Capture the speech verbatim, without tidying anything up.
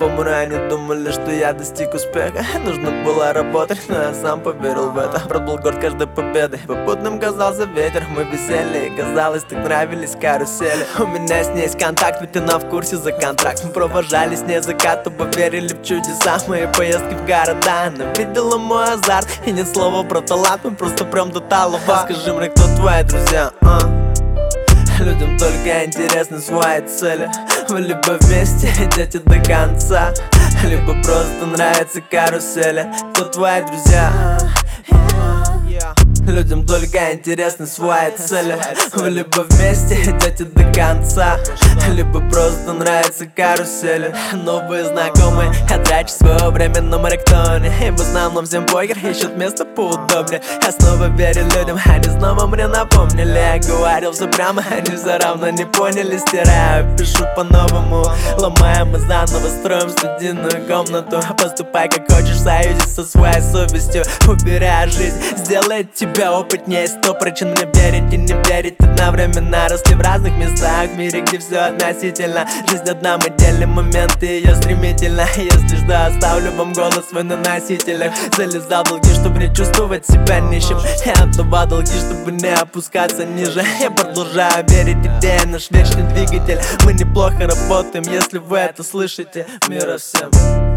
помру, они думали, что я достиг успеха. Нужно было работать, но я сам поверил в это. Брат был горд каждой победой, попутным казался ветер. Мы веселье, и казалось, так нравились карусели. У меня с ней есть контакт, ведь она в курсе за контракт. Мы провожали с ней закат, оба верили в чудеса. Мои поездки в города, она видела мой азарт. И нет слова про талант, мы просто прям до талова. Скажи мне, кто твои друзья, а? Людям только интересны свои цели. Вы либо вместе идете до конца, либо просто нравятся карусели. Кто твои друзья? Людям только интересны свои цели. Вы либо вместе идете до конца, либо просто нравятся карусели. Новые знакомые, я трачу свое время на маратоне. И в основном всем похер, ищут место поудобнее. Я снова верю людям, они снова мне напомнили. Я говорил все прямо, они все равно не поняли. Стираю, пишу по-новому, ломаем и заново строим студийную комнату. Поступай как хочешь, союзись со своей совестью. Убирай жизнь, сделай тебя опытнее. Сто причин мне верить и не верить одновременно. Росли в разных местах в мире, где все относительно. Жизнь одна, мы делим моменты ее стремительно. Если что, оставлю вам голос свой на носителях. Залезал в долги, чтобы не чувствовать себя нищим. Я отдавал долги, чтобы не опускаться ниже. Я продолжаю верить, идея наш вечный двигатель. Мы неплохо работаем, если вы это слышите. Мира всем.